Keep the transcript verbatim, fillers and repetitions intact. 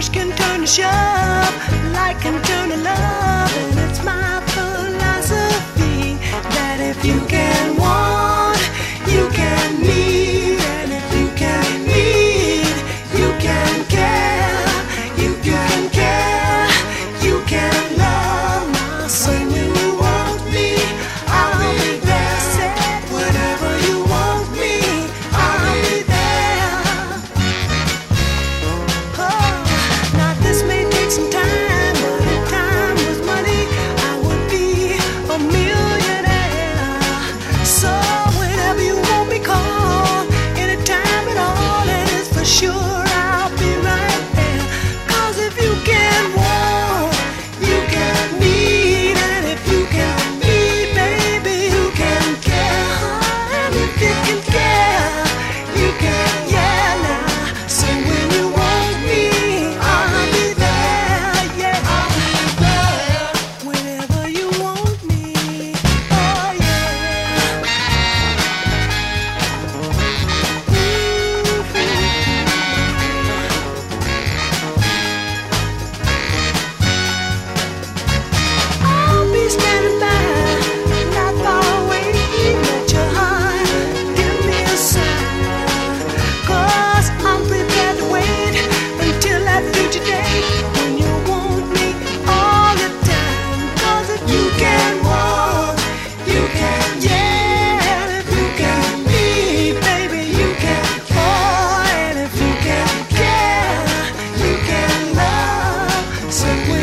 push can turn to shove, like can turn to love. And it's my philosophy that if you can want, you can need. And if you can need, you can care. You can care, you can love. My son, when you want me, I'll be there. Say whatever you want me, I'll be there. Oh, now this may take some time, but if time was money, I would be a millionaire. So whenever you want me, call anytime at all, and it's for sure I'll be right there. 'Cause if you can want, you can need, and if you can need, baby, you can care. And if you can care, you can, yeah, now. So when you want me, I'll be there, yeah. I'll be there whenever you want me, oh yeah. I'll be standing by, not far away. Let your heart give me a sign. 'Cause I'm prepared to wait until that future day when you want me all the time. 'Cause if you can want, you can, yeah. And if you can need, baby, you can fall. And if you can care, you can love. So when